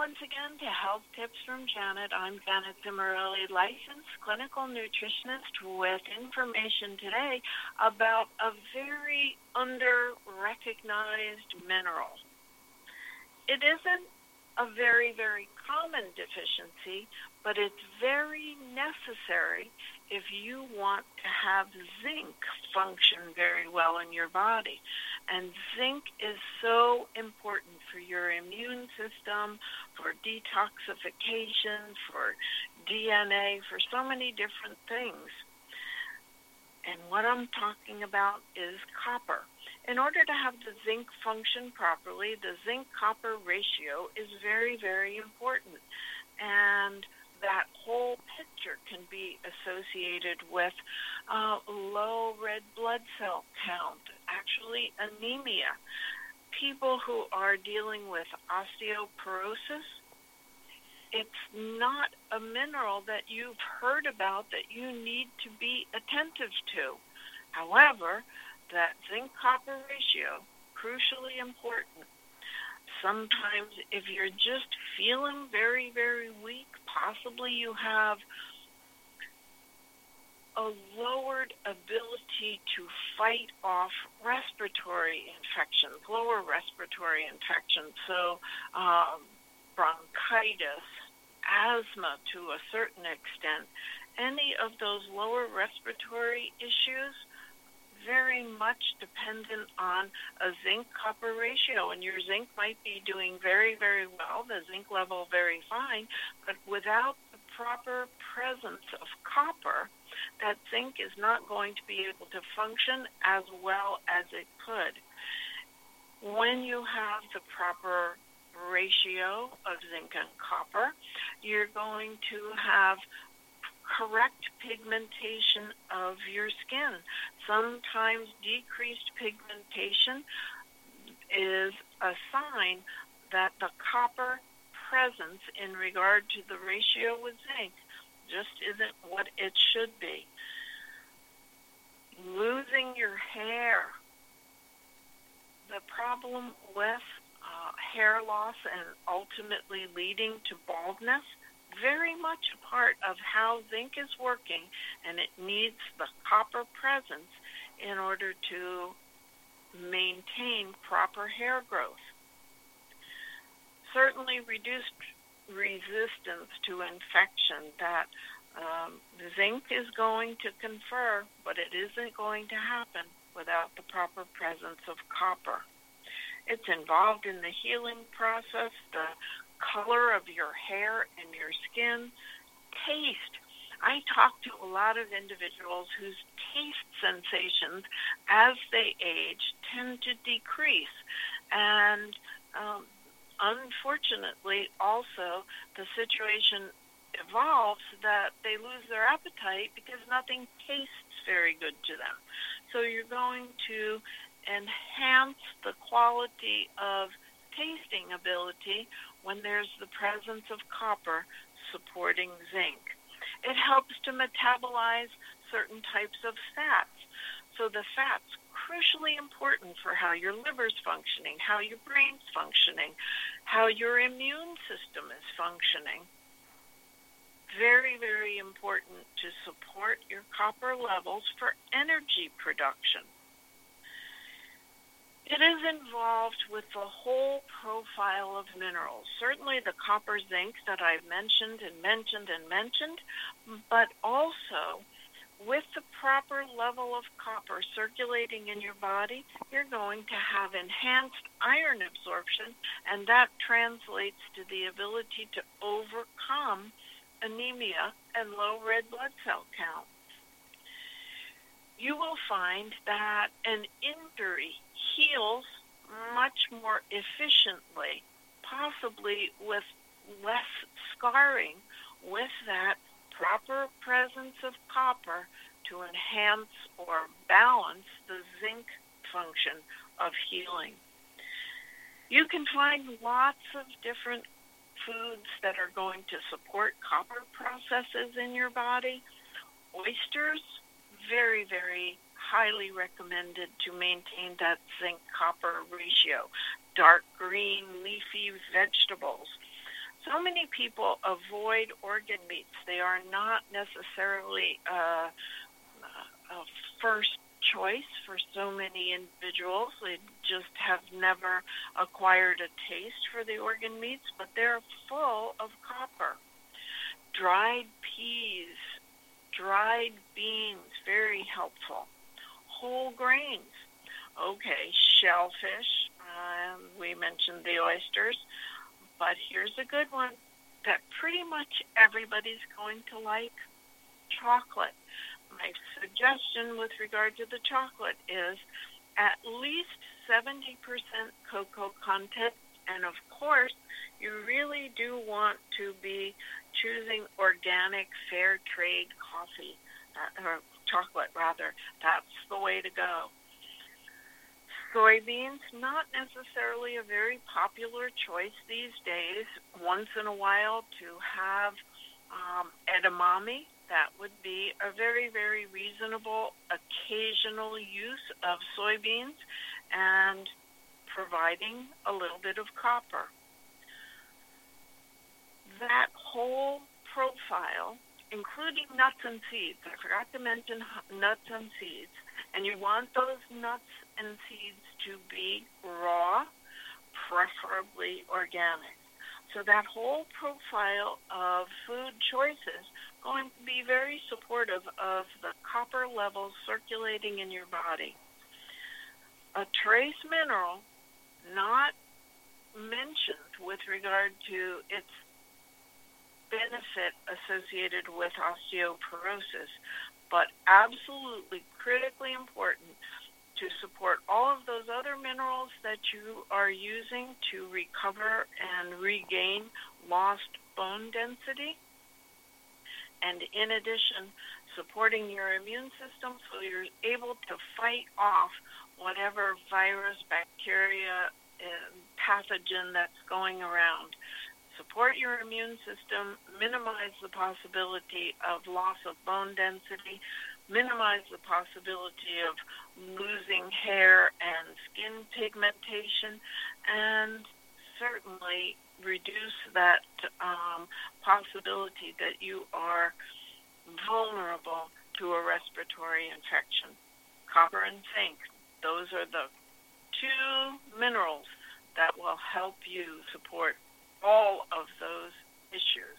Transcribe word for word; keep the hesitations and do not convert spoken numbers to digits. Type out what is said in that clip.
once again to Health Tips from Janet. I'm Janet Zimmerelli, licensed clinical nutritionist with information today about a very under-recognized mineral. It isn't a very, very common deficiency, but it's very necessary if you want to have zinc function very well in your body. And zinc is so important for your immune system, for detoxification, for D N A, for so many different things. And what I'm talking about is copper. In order to have the zinc function properly, the zinc-copper ratio is very, very important. And that whole picture can be associated with uh, low red blood cell count, actually anemia. People who are dealing with osteoporosis, it's not a mineral that you've heard about that you need to be attentive to. However, that zinc-copper ratio, crucially important. Sometimes if you're just feeling very, very weak, possibly you have a lowered ability to fight off respiratory infections, lower respiratory infections, so um, bronchitis, asthma to a certain extent. Any of those lower respiratory issues, very much dependent on a zinc-copper ratio, and your zinc might be doing very, very well, the zinc level very fine, but without the proper presence of copper, that zinc is not going to be able to function as well as it could. When you have the proper ratio of zinc and copper, you're going to have correct pigmentation of your skin. Sometimes decreased pigmentation is a sign that the copper presence in regard to the ratio with zinc just isn't what it should be. Losing your hair. The problem with uh, hair loss and ultimately leading to baldness, very much a part of how zinc is working, and it needs the copper presence in order to maintain proper hair growth. Certainly reduced resistance to infection that um, zinc is going to confer, but it isn't going to happen without the proper presence of copper. It's involved in the healing process, the color of your hair and your skin, taste. I talk to a lot of individuals whose taste sensations as they age tend to decrease. And um, unfortunately, also, the situation evolves that they lose their appetite because nothing tastes very good to them. So you're going to enhance the quality of tasting ability when there's the presence of copper supporting zinc. It helps to metabolize certain types of fats. So the fat's crucially important for how your liver's functioning, how your brain's functioning, how your immune system is functioning. Very, very important to support your copper levels for energy production. It is involved with the whole profile of minerals, certainly the copper zinc that I've mentioned and mentioned and mentioned, but also with the proper level of copper circulating in your body, you're going to have enhanced iron absorption, and that translates to the ability to overcome anemia and low red blood cell count. You will find that an injury heals much more efficiently, possibly with less scarring, with that proper presence of copper to enhance or balance the zinc function of healing. You can find lots of different foods that are going to support copper processes in your body. Oysters, very, very highly recommended to maintain that zinc-copper ratio. Dark green leafy vegetables. so many people avoid organ meats. They are not necessarily uh, a first choice for so many individuals. They just have never acquired a taste for the organ meats, but they're full of copper. Dried peas, dried beans, very helpful. Whole grains. Okay, shellfish. Um, we mentioned the oysters, but here's a good one that pretty much everybody's going to like: chocolate. My suggestion with regard to the chocolate is at least seventy percent cocoa content, and of course, you really do want to be choosing organic, fair trade coffee, uh, or chocolate rather. That's the way to go. Soybeans, not necessarily a very popular choice these days. Once in a while to have um, edamame, that would be a very, very reasonable occasional use of soybeans and providing a little bit of copper. That whole profile, including nuts and seeds, I forgot to mention nuts and seeds, and you want those nuts and seeds to be raw, preferably organic. So that whole profile of food choices going to be very supportive of the copper levels circulating in your body. A trace mineral not mentioned with regard to its benefit associated with osteoporosis, but absolutely critically important to support all of those other minerals that you are using to recover and regain lost bone density. And in addition, supporting your immune system so you're able to fight off whatever virus, bacteria, and pathogen that's going around. Support your immune system, minimize the possibility of loss of bone density, minimize the possibility of losing hair and skin pigmentation, and certainly reduce that um, possibility that you are vulnerable to a respiratory infection. Copper and zinc, those are the two minerals that will help you support all of those issues.